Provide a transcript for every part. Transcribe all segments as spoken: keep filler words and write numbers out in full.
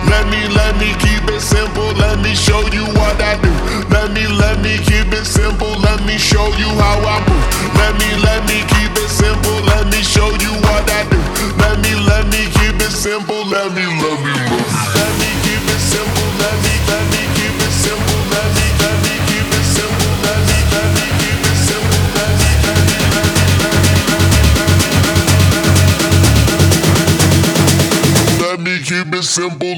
Let me, let me keep it simple. Let me show you what I do. Let me, let me keep it simple. Let me show you how I move. Let me, let me keep it simple. Let me show you what I do. Let me, let me keep it simple. Let me, let me, let me, let me keep it simple. Let me, let me keep it simple. Let me, let me keep it simple. Let me, let me keep it simple. Let me, let me, let me, let me, let me keep it simple.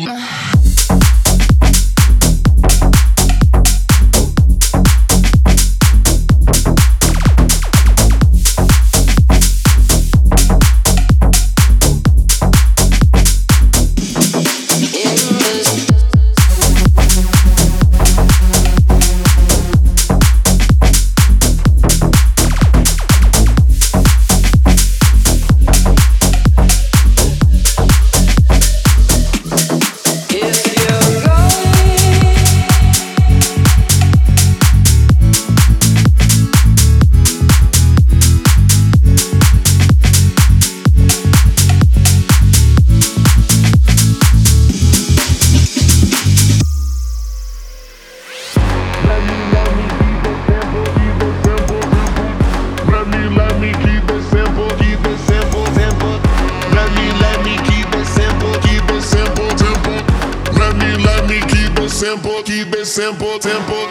Simple, keep it simple, simple.